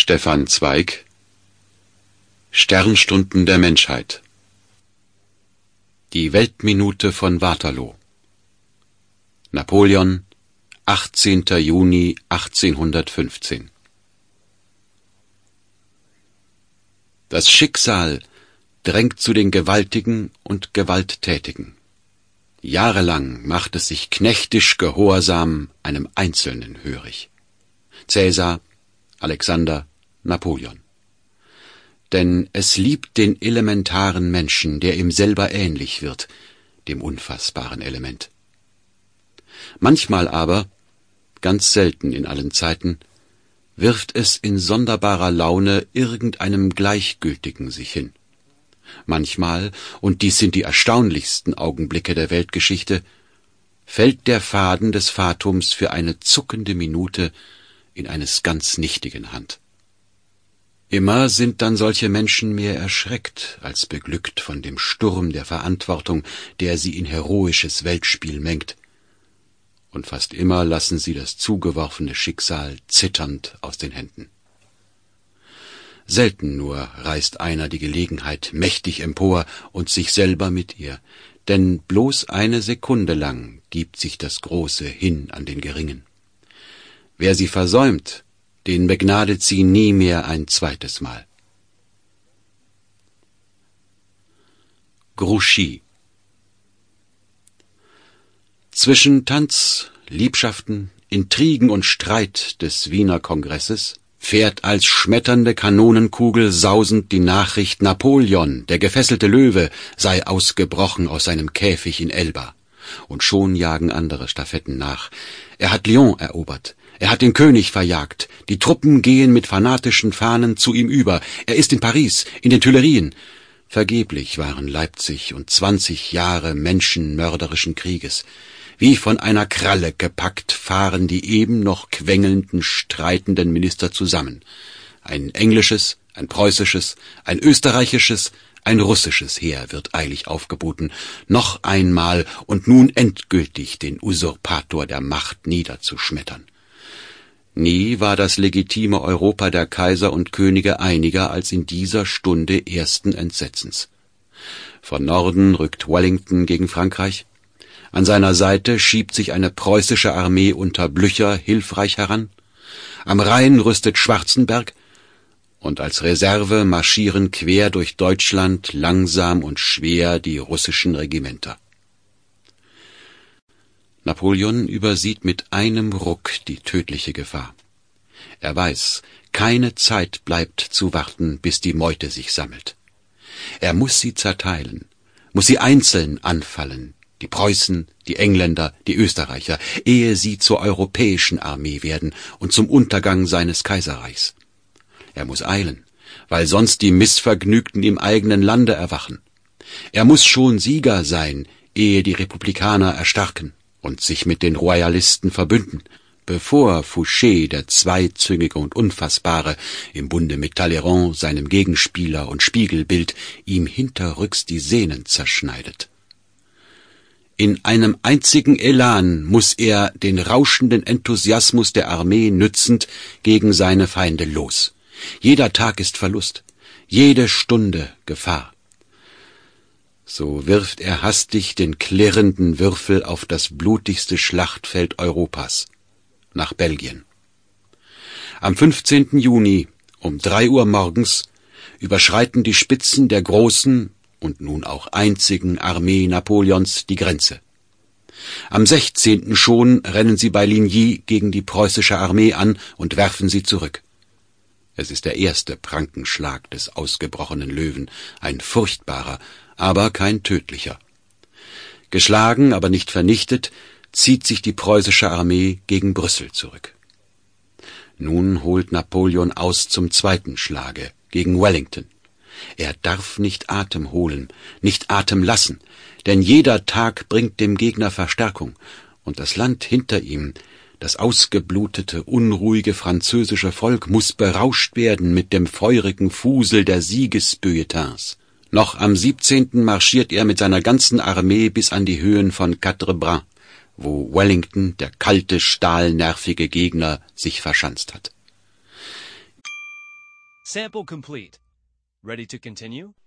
Stefan Zweig: Sternstunden der Menschheit. Die Weltminute von Waterloo. Napoleon, 18. Juni 1815. Das Schicksal drängt zu den Gewaltigen und Gewalttätigen. Jahrelang macht es sich knechtisch gehorsam einem Einzelnen hörig. Cäsar, Alexander, Napoleon. Denn es liebt den elementaren Menschen, der ihm selber ähnlich wird, dem unfassbaren Element. Manchmal aber, ganz selten in allen Zeiten, wirft es in sonderbarer Laune irgendeinem Gleichgültigen sich hin. Manchmal, und dies sind die erstaunlichsten Augenblicke der Weltgeschichte, fällt der Faden des Fatums für eine zuckende Minute in eines ganz nichtigen Hand. Immer sind dann solche Menschen mehr erschreckt als beglückt von dem Sturm der Verantwortung, der sie in heroisches Weltspiel mengt. Und fast immer lassen sie das zugeworfene Schicksal zitternd aus den Händen. Selten nur reißt einer die Gelegenheit mächtig empor und sich selber mit ihr, denn bloß eine Sekunde lang gibt sich das Große hin an den Geringen. Wer sie versäumt, den begnadet sie nie mehr ein zweites Mal. Grouchy. Zwischen Tanz, Liebschaften, Intrigen und Streit des Wiener Kongresses fährt als schmetternde Kanonenkugel sausend die Nachricht, Napoleon, der gefesselte Löwe, sei ausgebrochen aus seinem Käfig in Elba. Und schon jagen andere Stafetten nach. Er hat Lyon erobert. Er hat den König verjagt. Die Truppen gehen mit fanatischen Fahnen zu ihm über. Er ist in Paris, in den Tuilerien. Vergeblich waren Leipzig und 20 Jahre menschenmörderischen Krieges. Wie von einer Kralle gepackt fahren die eben noch quengelnden, streitenden Minister zusammen. Ein englisches, ein preußisches, ein österreichisches, ein russisches Heer wird eilig aufgeboten, noch einmal und nun endgültig den Usurpator der Macht niederzuschmettern. Nie war das legitime Europa der Kaiser und Könige einiger als in dieser Stunde ersten Entsetzens. Von Norden rückt Wellington gegen Frankreich. An seiner Seite schiebt sich eine preußische Armee unter Blücher hilfreich heran. Am Rhein rüstet Schwarzenberg. Und als Reserve marschieren quer durch Deutschland langsam und schwer die russischen Regimenter. Napoleon übersieht mit einem Ruck die tödliche Gefahr. Er weiß, keine Zeit bleibt zu warten, bis die Meute sich sammelt. Er muss sie zerteilen, muss sie einzeln anfallen, die Preußen, die Engländer, die Österreicher, ehe sie zur europäischen Armee werden und zum Untergang seines Kaiserreichs. Er muss eilen, weil sonst die Missvergnügten im eigenen Lande erwachen. Er muss schon Sieger sein, ehe die Republikaner erstarken und sich mit den Royalisten verbünden, bevor Fouché, der Zweizüngige und Unfassbare, im Bunde mit Talleyrand, seinem Gegenspieler und Spiegelbild, ihm hinterrücks die Sehnen zerschneidet. In einem einzigen Elan muss er, den rauschenden Enthusiasmus der Armee nützend, gegen seine Feinde los. Jeder Tag ist Verlust, jede Stunde Gefahr. So wirft er hastig den klirrenden Würfel auf das blutigste Schlachtfeld Europas, nach Belgien. Am 15. Juni um 3 Uhr morgens überschreiten die Spitzen der großen und nun auch einzigen Armee Napoleons die Grenze. Am 16. schon rennen sie bei Ligny gegen die preußische Armee an und werfen sie zurück. Es ist der erste Prankenschlag des ausgebrochenen Löwen, ein furchtbarer, aber kein tödlicher. Geschlagen, aber nicht vernichtet, zieht sich die preußische Armee gegen Brüssel zurück. Nun holt Napoleon aus zum zweiten Schlage, gegen Wellington. Er darf nicht Atem holen, nicht Atem lassen, denn jeder Tag bringt dem Gegner Verstärkung, und das Land hinter ihm, das ausgeblutete, unruhige französische Volk, muss berauscht werden mit dem feurigen Fusel der Siegesfeuilletons. Noch am 17. marschiert er mit seiner ganzen Armee bis an die Höhen von Quatre-Bras, wo Wellington, der kalte, stahlnervige Gegner, sich verschanzt hat. Sample complete. Ready to continue?